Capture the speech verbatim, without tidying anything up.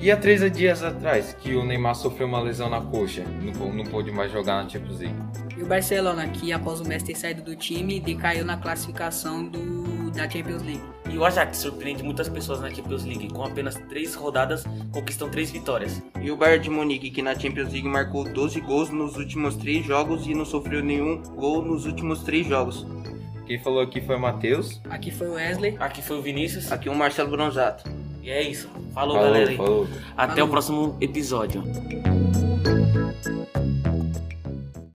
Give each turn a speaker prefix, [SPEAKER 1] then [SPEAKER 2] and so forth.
[SPEAKER 1] E há três dias atrás, que o Neymar sofreu uma lesão na coxa, não, não pôde mais jogar na Champions League.
[SPEAKER 2] E o Barcelona, que após o Messi ter saído do time, decaiu na classificação do, da Champions League.
[SPEAKER 3] E o Ajax surpreende muitas pessoas na Champions League, com apenas três rodadas, conquistam três vitórias.
[SPEAKER 4] E o Bayern de Munique, que na Champions League marcou doze gols nos últimos três jogos e não sofreu nenhum gol nos últimos três jogos.
[SPEAKER 1] Quem falou aqui foi o Matheus.
[SPEAKER 2] Aqui foi o Wesley.
[SPEAKER 3] Aqui foi o Vinícius.
[SPEAKER 4] Aqui o Marcelo Bronzato.
[SPEAKER 3] E é isso. Falou,
[SPEAKER 1] Falou,
[SPEAKER 3] galera.
[SPEAKER 1] falou.
[SPEAKER 3] Até
[SPEAKER 2] Falou.
[SPEAKER 3] o próximo episódio.